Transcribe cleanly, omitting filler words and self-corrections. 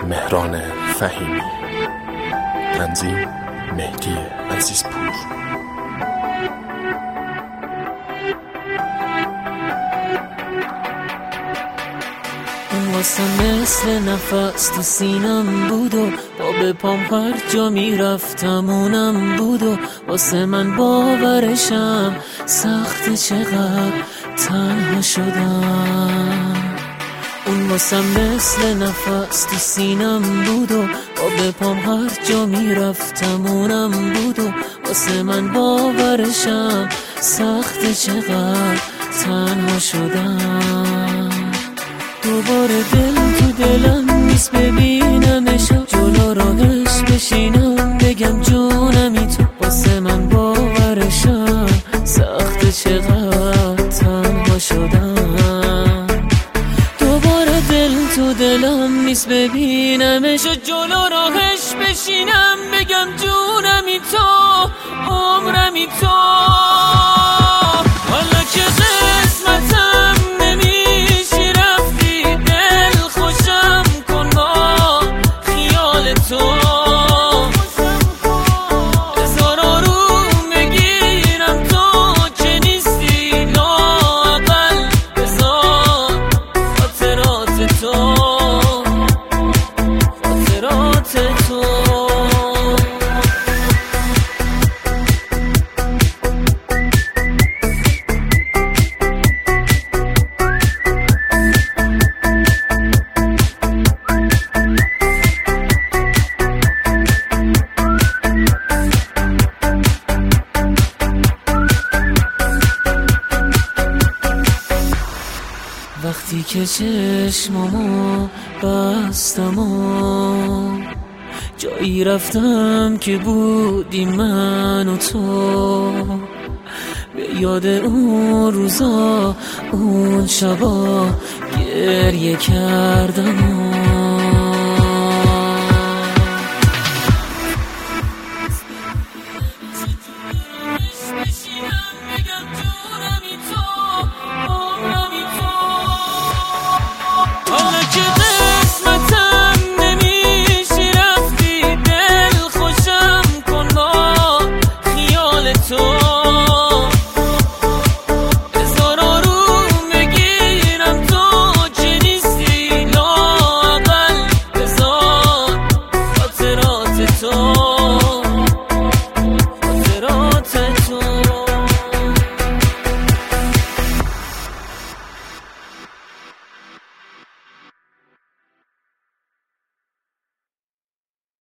مهران فهیمی. تنظیم مهدی عزیزپور. واسه مثل نفس تو سینم بود و با به پام هر جا میرفتم اونم بود و واسه من باورشم سخت چقدر تنها شدم. اون واسه مثل نفس تو سینم بود و با به پام هر جا میرفتم اونم بود و واسه من باورشم سخت چقدر تنها شدم. دوباره دل تو دلم نیست ببینمش، جلو راهش بشینم بگم جونمی تو، واسه من باورشم سخت چقدر تنها شدم. دوباره دل تو دلم نیست ببینمش، جلو راهش بشینم بگم جونمی تو، عمرمی تو. حالا که قسمتم نمیشی رفتی، دل خوشم کن با خیال تو. هزار آروم بگیرم تو که نیستی، لااقل بذار خاطرات تو، خاطرات تو. وقتی که چشمامو بستم و جایی رفتم که بودی من و تو، به یاد اون روزا اون شبا گریه کردم